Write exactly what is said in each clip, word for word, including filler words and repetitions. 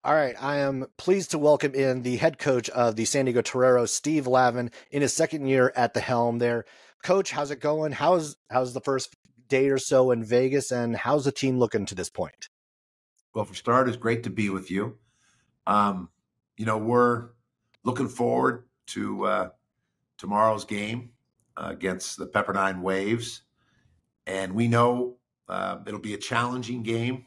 All right, I am pleased to welcome in the head coach of the San Diego Toreros, Steve Lavin, in his second year at the helm there. Coach, how's it going? How's how's the first day or so in Vegas, and how's the team looking to this point? Well, for starters, great to be with you. Um, you know, we're looking forward to uh, tomorrow's game uh, against the Pepperdine Waves, and we know uh, it'll be a challenging game,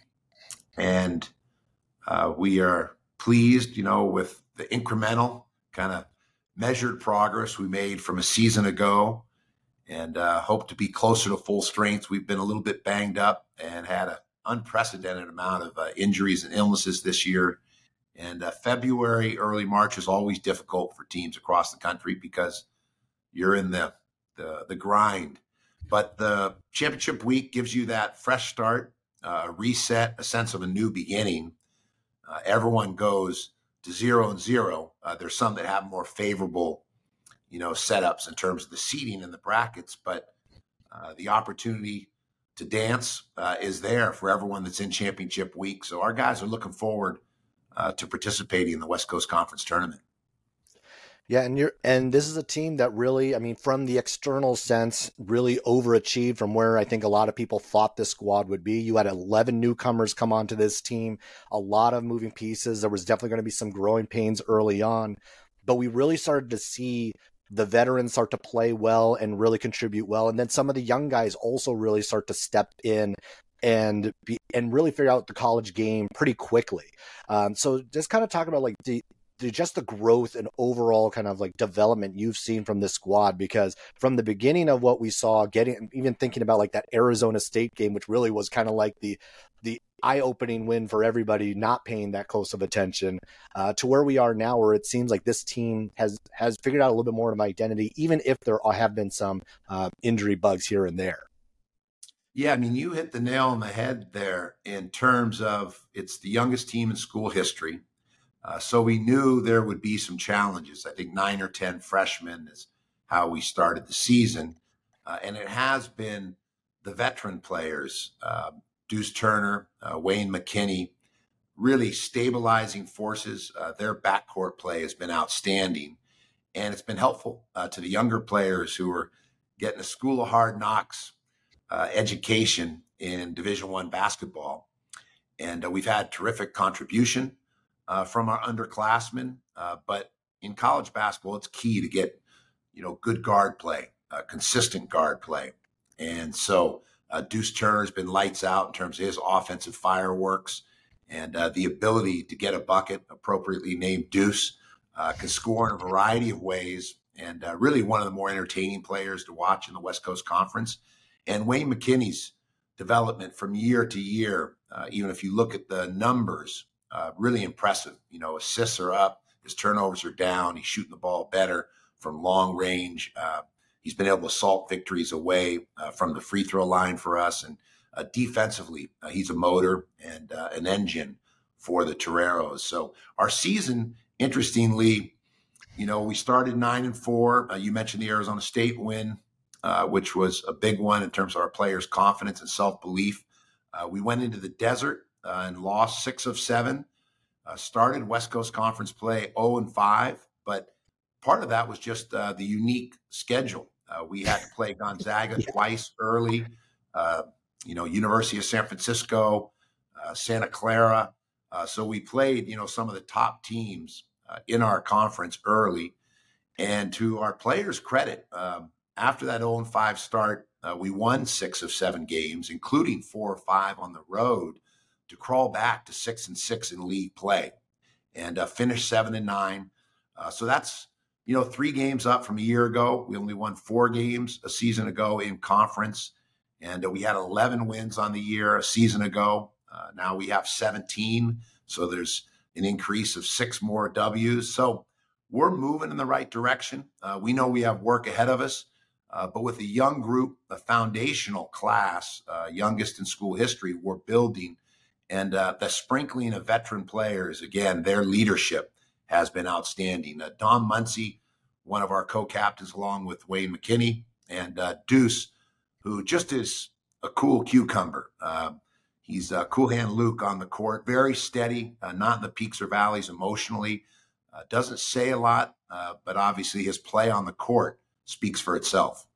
and uh, we are pleased, you know, with the incremental kind of measured progress we made from a season ago, and uh, hope to be closer to full strength. We've been a little bit banged up and had an unprecedented amount of uh, injuries and illnesses this year. And uh, February, early March is always difficult for teams across the country because you're in the, the, the grind. But the championship week gives you that fresh start, uh, a reset, a sense of a new beginning. Uh, everyone goes to zero and zero. Uh, there's some that have more favorable, you know, setups in terms of the seating and the brackets, but uh, the opportunity to dance uh, is there for everyone that's in championship week. So our guys are looking forward uh, to participating in the West Coast Conference tournament. Yeah, and you're and this is a team that really, I mean, from the external sense, really overachieved from where I think a lot of people thought this squad would be. You had eleven newcomers come onto this team, a lot of moving pieces. There was definitely going to be some growing pains early on, but we really started to see the veterans start to play well and really contribute well, and then some of the young guys also really start to step in and be and really figure out the college game pretty quickly. Um, so just kind of talk about like the the, just the growth and overall kind of like development you've seen from this squad, because from the beginning of what we saw, getting even thinking about like that Arizona State game, which really was kind of like the the eye-opening win for everybody not paying that close of attention, uh, to where we are now, where it seems like this team has has figured out a little bit more of an identity, even if there have been some uh, injury bugs here and there. Yeah, I mean, you hit the nail on the head there in terms of it's the youngest team in school history. Uh, so we knew there would be some challenges. I think nine or ten freshmen is how we started the season. Uh, and it has been the veteran players, uh, Deuce Turner, uh, Wayne McKinney, really stabilizing forces. Uh, their backcourt play has been outstanding. And it's been helpful uh, to the younger players who are getting a school of hard knocks uh, education in Division One basketball. And uh, we've had terrific contribution Uh, from our underclassmen. Uh, but in college basketball, it's key to get, you know, good guard play, uh, consistent guard play. And so uh, Deuce Turner has been lights out in terms of his offensive fireworks and uh, the ability to get a bucket, appropriately named Deuce, uh, can score in a variety of ways, and uh, really one of the more entertaining players to watch in the West Coast Conference. And Wayne McKinney's development from year to year, uh, even if you look at the numbers, Uh, really impressive. You know, assists are up, his turnovers are down. He's shooting the ball better from long range. Uh, he's been able to salt victories away uh, from the free throw line for us. And uh, defensively, uh, he's a motor and uh, an engine for the Toreros. So our season, interestingly, you know, we started nine and four. Uh, you mentioned the Arizona State win, uh, which was a big one in terms of our players' confidence and self-belief. Uh, we went into the desert Uh, and lost six of seven, uh, started West Coast Conference play oh and five, but part of that was just uh, the unique schedule. Uh, we had to play Gonzaga Yeah. twice early, uh, you know, University of San Francisco, uh, Santa Clara. Uh, so we played, you know, some of the top teams uh, in our conference early. And to our players' credit, um, after that oh and five start, uh, we won six of seven games, including four or five on the road, to crawl back to six and six in league play and uh, finish seven and nine. Uh, so that's, you know, three games up from a year ago. We only won four games a season ago in conference. And uh, we had eleven wins on the year a season ago. Uh, now we have seventeen. So there's an increase of six more W's. So we're moving in the right direction. Uh, we know we have work ahead of us. Uh, but with a young group, a foundational class, uh, youngest in school history, we're building. And uh, the sprinkling of veteran players, again, their leadership has been outstanding. Uh, Don Muncy, one of our co-captains, along with Wayne McKinney, and uh, Deuce, who just is a cool cucumber. Uh, He's uh, cool hand Luke on the court, very steady, uh, not in the peaks or valleys emotionally. Uh, doesn't say a lot, uh, but obviously his play on the court speaks for itself.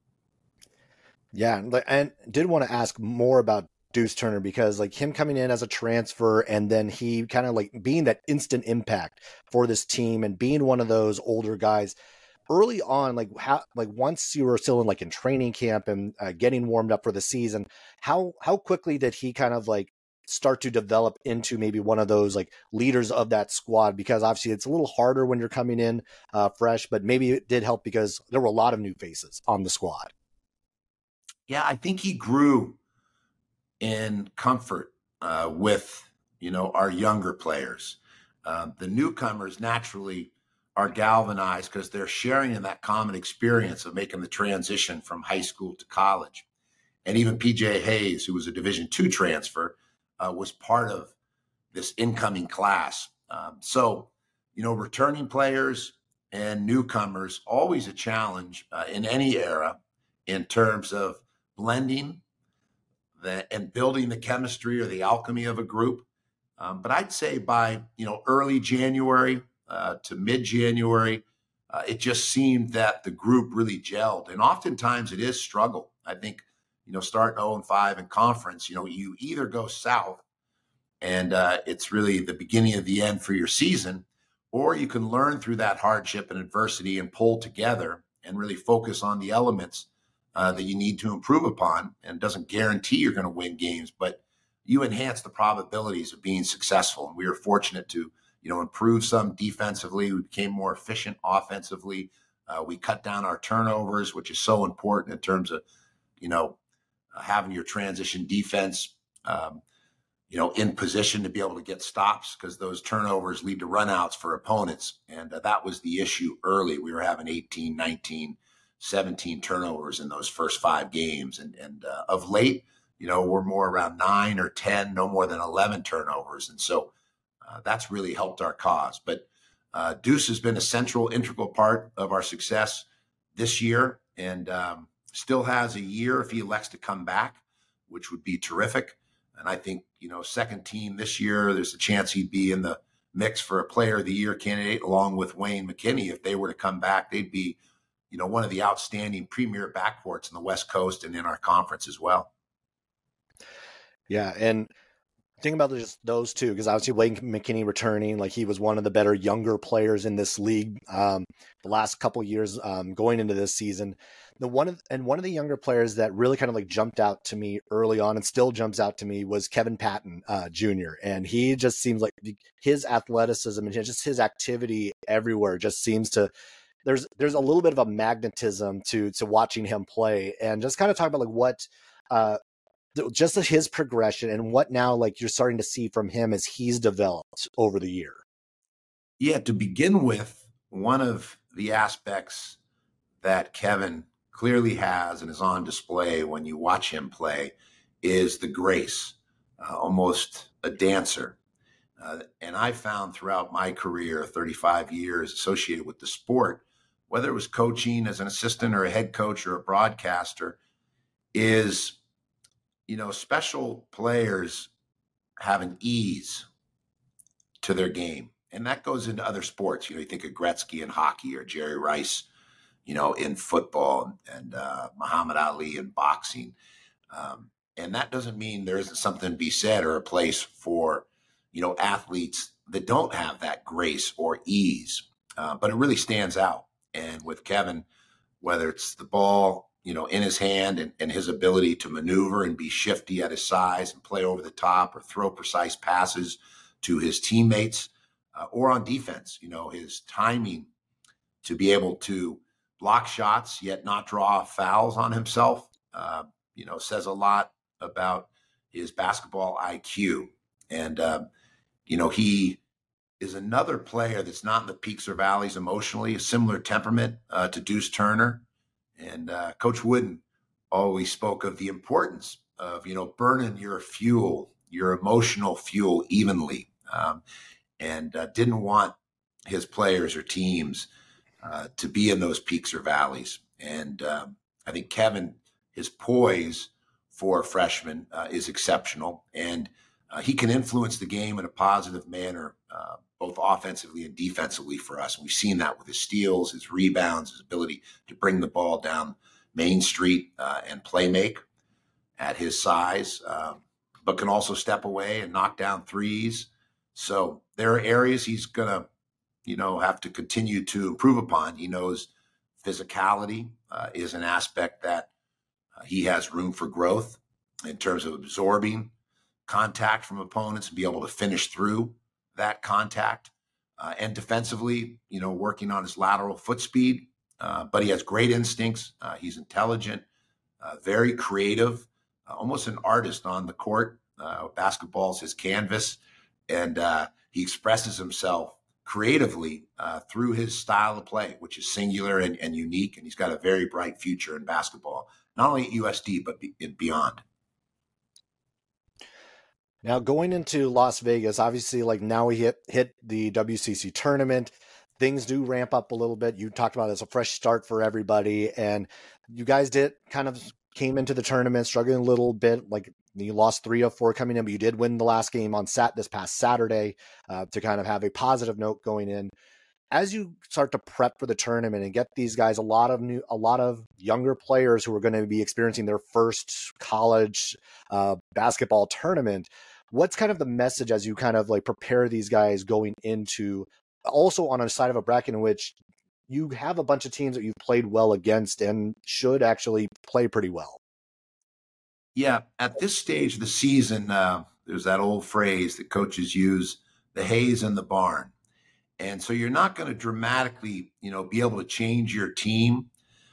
Yeah, and, and did want to ask more about Deuce Turner, because like him coming in as a transfer and then he kind of like being that instant impact for this team and being one of those older guys early on, like how, like once you were still in like in training camp and uh, getting warmed up for the season, how, how quickly did he kind of like start to develop into maybe one of those like leaders of that squad? Because obviously it's a little harder when you're coming in uh, fresh, but maybe it did help because there were a lot of new faces on the squad. Yeah, I think he grew in comfort uh, with, you know, our younger players. Um, the newcomers naturally are galvanized because they're sharing in that common experience of making the transition from high school to college. And even P J Hayes, who was a Division two transfer, uh, was part of this incoming class. Um, so, you know, returning players and newcomers, always a challenge uh, in any era in terms of blending the, and building the chemistry or the alchemy of a group. Um, but I'd say by, you know, early January uh, to mid-January, uh, it just seemed that the group really gelled. And oftentimes it is struggle. I think, you know, starting oh and five in conference, you know, you either go south and uh, it's really the beginning of the end for your season, or you can learn through that hardship and adversity and pull together and really focus on the elements uh, that you need to improve upon. And it doesn't guarantee you're going to win games, but you enhance the probabilities of being successful. And we were fortunate to, you know, improve some defensively. We became more efficient offensively. Uh, we cut down our turnovers, which is so important in terms of, you know, uh, having your transition defense, um, you know, in position to be able to get stops, because those turnovers lead to runouts for opponents. And uh, that was the issue early. We were having eighteen, nineteen, seventeen turnovers in those first five games. And, and uh, of late, you know, we're more around nine or ten, no more than eleven turnovers. And so uh, that's really helped our cause. But uh, Deuce has been a central, integral part of our success this year, and um, still has a year if he elects to come back, which would be terrific. And I think, you know, second team this year, there's a chance he'd be in the mix for a player of the year candidate along with Wayne McKinney. If they were to come back, they'd be, you know, one of the outstanding premier backcourts in the West Coast and in our conference as well. Yeah, and think about just those two, because obviously Wayne McKinney returning, like he was one of the better younger players in this league um, the last couple of years um, going into this season. The one of and one of the younger players that really kind of like jumped out to me early on and still jumps out to me was Kevin Patton uh, Junior And he just seems like his athleticism and just his activity everywhere just seems to there's there's a little bit of a magnetism to to watching him play, and just kind of talk about like what. Uh, just his progression and what now like you're starting to see from him as he's developed over the year. Yeah, to begin with, one of the aspects that Kevin clearly has and is on display when you watch him play is the grace, uh, almost a dancer. Uh, and I found throughout my career, thirty-five years associated with the sport, whether it was coaching as an assistant or a head coach or a broadcaster, is, you know, special players have an ease to their game. And that goes into other sports. You know, you think of Gretzky in hockey or Jerry Rice, you know, in football, and uh, Muhammad Ali in boxing. Um, and that doesn't mean there isn't something to be said or a place for, you know, athletes that don't have that grace or ease. Uh, but it really stands out. And with Kevin, whether it's the ball, you know, in his hand and, and his ability to maneuver and be shifty at his size and play over the top or throw precise passes to his teammates, uh, or on defense, you know, his timing to be able to block shots yet not draw fouls on himself, uh, you know, says a lot about his basketball I Q. And, uh, you know, he is another player that's not in the peaks or valleys emotionally, a similar temperament uh, to Deuce Turner. And uh, Coach Wooden always spoke of the importance of, you know, burning your fuel, your emotional fuel evenly, um, and uh, didn't want his players or teams uh, to be in those peaks or valleys. And um, I think Kevin, his poise for a freshman uh, is exceptional. And uh, he can influence the game in a positive manner, uh, both offensively and defensively for us. And we've seen that with his steals, his rebounds, his ability to bring the ball down Main Street uh, and play make at his size, um, but can also step away and knock down threes. So there are areas he's going to, you know, have to continue to improve upon. He knows physicality uh, is an aspect that uh, he has room for growth in terms of absorbing contact from opponents and be able to finish through that contact. Uh, and defensively, you know, working on his lateral foot speed, uh, but he has great instincts. Uh, he's intelligent, uh, very creative, uh, almost an artist on the court. Uh, basketball's his canvas, and uh, he expresses himself creatively uh, through his style of play, which is singular and, and unique. And he's got a very bright future in basketball, not only at U S D, but be, beyond. Now, going into Las Vegas, obviously, like now we hit, hit the W C C tournament. Things do ramp up a little bit. You talked about it as a fresh start for everybody. And you guys did kind of came into the tournament struggling a little bit. Like you lost three of four coming in, but you did win the last game on Sat this past Saturday uh, to kind of have a positive note going in. As you start to prep for the tournament and get these guys, a lot of new, a lot of younger players who are going to be experiencing their first college uh, basketball tournament, what's kind of the message as you kind of like prepare these guys going into also on a side of a bracket in which you have a bunch of teams that you've played well against and should actually play pretty well? Yeah, at this stage of the season, uh, there's that old phrase that coaches use, the hay's in the barn. And so you're not going to dramatically, you know, be able to change your team.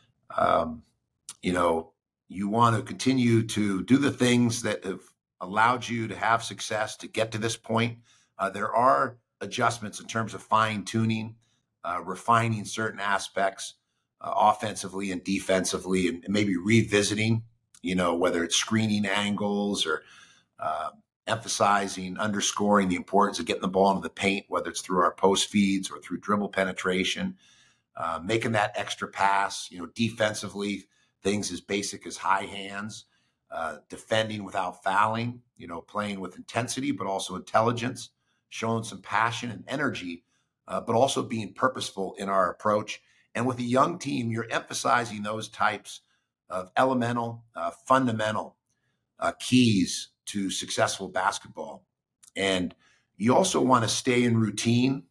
Um, you know, you want to continue to do the things that have allowed you to have success to get to this point. Uh, there are adjustments in terms of fine tuning, uh, refining certain aspects uh, offensively and defensively, and, and maybe revisiting, you know, whether it's screening angles or uh, emphasizing, underscoring the importance of getting the ball into the paint, whether it's through our post feeds or through dribble penetration, uh, making that extra pass, you know, defensively, things as basic as high hands, uh, defending without fouling, you know, playing with intensity, but also intelligence, showing some passion and energy, uh, but also being purposeful in our approach. And with a young team, you're emphasizing those types of elemental, uh, fundamental uh, keys to successful basketball. And you also want to stay in routine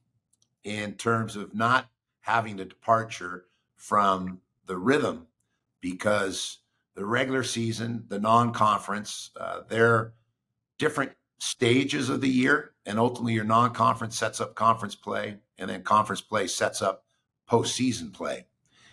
in terms of not having a departure from the rhythm, because the regular season, the non-conference, uh, they're different stages of the year. And ultimately your non-conference sets up conference play, and then conference play sets up postseason play.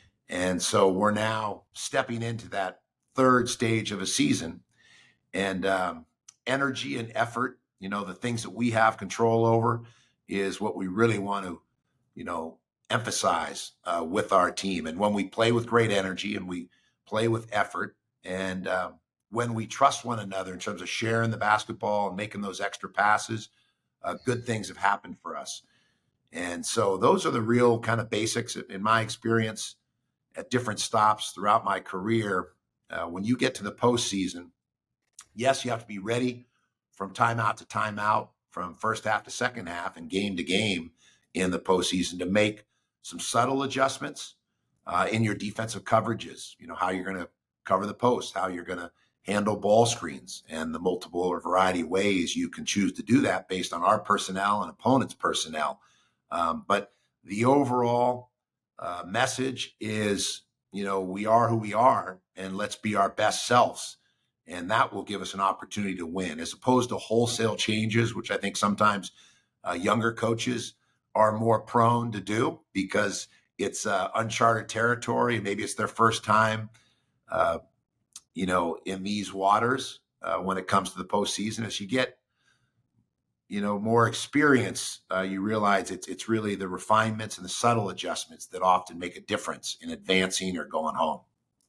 And so we're now stepping into that third stage of a season, and um, energy and effort, you know, the things that we have control over is what we really want to, you know, emphasize uh, with our team. And when we play with great energy and we play with effort, and uh, when we trust one another in terms of sharing the basketball and making those extra passes, uh, good things have happened for us. And so those are the real kind of basics in my experience at different stops throughout my career. Uh, when you get to the postseason, yes, you have to be ready from timeout to timeout, from first half to second half, and game to game in the postseason to make some subtle adjustments uh, in your defensive coverages. You know, how you're going to cover the post, how you're going to handle ball screens, and the multiple or variety of ways you can choose to do that based on our personnel and opponents' personnel. Um, but the overall uh, message is, you know, we are who we are, and let's be our best selves. And that will give us an opportunity to win, as opposed to wholesale changes, which I think sometimes uh, younger coaches are more prone to do because it's uh, uncharted territory. Maybe it's their first time, uh, you know, in these waters uh, when it comes to the postseason. As you get, you know, more experience, uh, you realize it's it's really the refinements and the subtle adjustments that often make a difference in advancing or going home.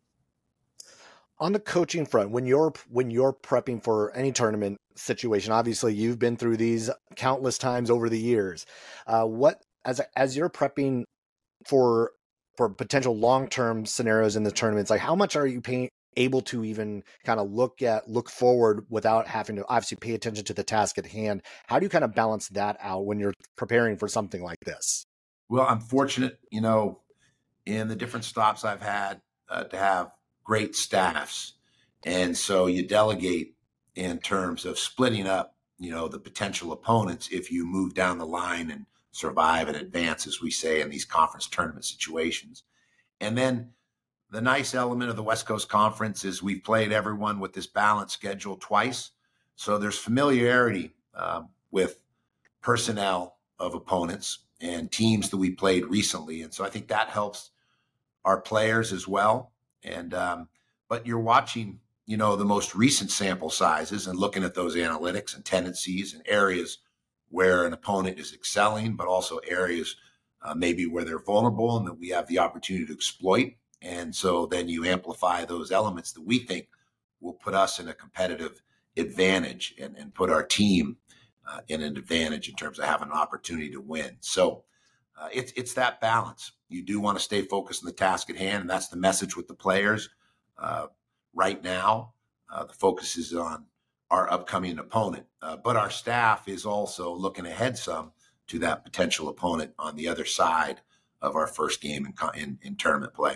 On the coaching front, when you're when you're prepping for any tournament situation, obviously you've been through these countless times over the years. Uh, what as as you're prepping for for potential long-term scenarios in the tournaments, like how much are you paying able to even kind of look at look forward without having to obviously pay attention to the task at hand? How do you kind of balance that out when you're preparing for something like this? Well, I'm fortunate, you know, in the different stops I've had uh, to have great staffs. And so you delegate in terms of splitting up, you know, the potential opponents if you move down the line and survive and advance, as we say, in these conference tournament situations. And then the nice element of the West Coast Conference is we've played everyone with this balanced schedule twice. So there's familiarity uh, with personnel of opponents and teams that we played recently. And so I think that helps our players as well. And, um, but you're watching, you know, the most recent sample sizes and looking at those analytics and tendencies and areas where an opponent is excelling, but also areas uh, maybe where they're vulnerable and that we have the opportunity to exploit. And so then you amplify those elements that we think will put us in a competitive advantage and, and put our team uh, in an advantage in terms of having an opportunity to win. So uh, it's it's that balance. You do want to stay focused on the task at hand, and that's the message with the players. Uh, right now, uh, the focus is on our upcoming opponent, uh, but our staff is also looking ahead some to that potential opponent on the other side of our first game in, in, in tournament play.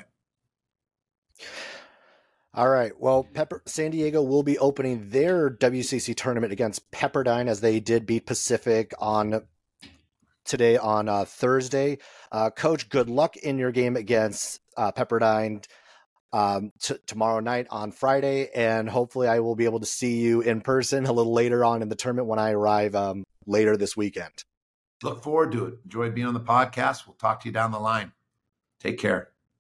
All right. Well, Pepper, San Diego will be opening their W C C tournament against Pepperdine, as they did beat Pacific on today on uh, Thursday. Uh, Coach, good luck in your game against uh, Pepperdine um, t- tomorrow night on Friday, and hopefully I will be able to see you in person a little later on in the tournament when I arrive um, later this weekend. Look forward to it. Enjoyed being on the podcast. We'll talk to you down the line. Take care.